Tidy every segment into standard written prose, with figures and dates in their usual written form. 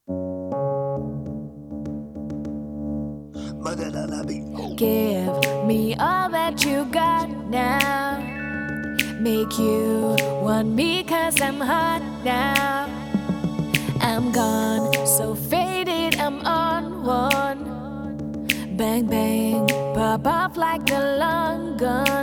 Give me all that you got now. Make you want me 'cause I'm hot now. I'm gone, so faded, I'm on one. Bang bang, pop off like the long gun.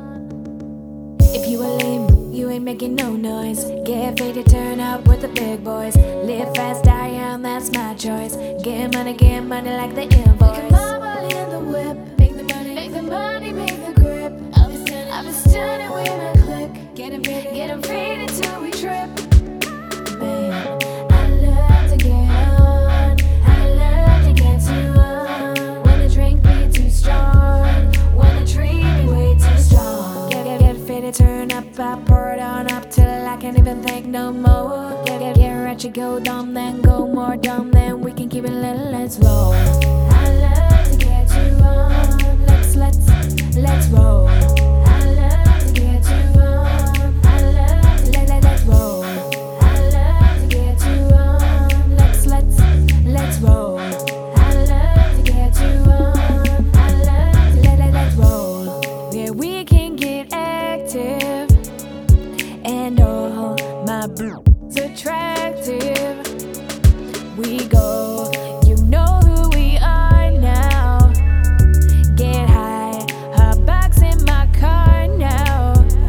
If you a lame, you ain't making no noise. Get faded, turn up with the big boys. Live fast, die young, that's my choice. Get money like the invoice. We can bubble in the whip, make the money, make the grip. I'll be stunning with my click. Get 'em faded till we trip. Man, I love to get on, I love to get too on. When the drink be too strong, when the tree be way too strong. Get faded, turn up, I pour it on up till I can't even think no more. Get ratchet, go dumb, then go more dumb, then we can keep it little, let's roll. I love to get you on, let's roll. I love to get you on, I love to let's roll. I love to get you on, let's roll. I love to get you on, I love to let's roll. Yeah, we can get active, and all my blues attractive. We go, you know who we are now. Get high, hot box in my car now.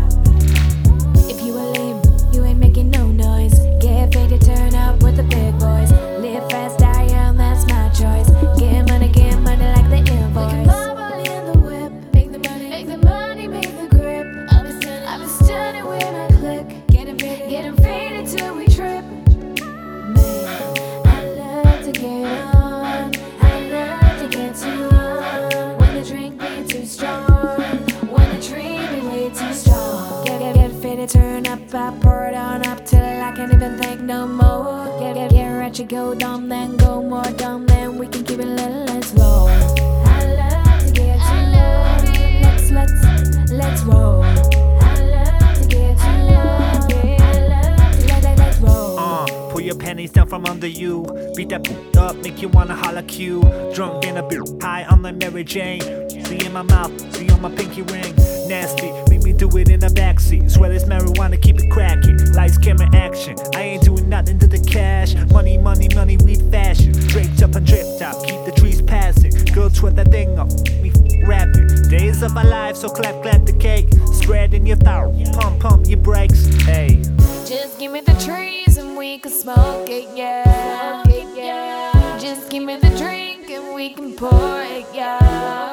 If you a lame, you ain't making no noise. Get faded, turn up with the big boys. Live fast, die young, that's my choice. Get money like the invoice. We can bubble in the whip, make the money, make the grip. I'll be stunning with my click. Get 'em faded till we trip. Man, I love to get on, I love to get too on. When the drink be too strong, when the tree be way too strong. Get faded, turn up, I pour it on up till I can't even think no more. Get ratchet, go dumb, then go more dumb, then we can keep it little, let's roll. I love to get you on, let's roll. I love to get you on, I love to let's roll. Pull your panties down from under you. Beat that up, make you wanna holla Q. Drunk in a bit, high on like Mary Jane. See in my mouth, see on my pinky ring. Nasty, make me do it in the backseat. Swear this marijuana, keep it cracking. Lights, camera, action. I ain't doing nothing to the cash. Money, weed fashion. Draped up and dripped out, keep the trees passing. Girl, twirl that thing up, me rapping. Days of our lives, so clap the cake. Spread in your throat, pump your brakes. Hey. Just give me the trees and we can smoke it, yeah. Just give me the drink and we can pour it, yeah.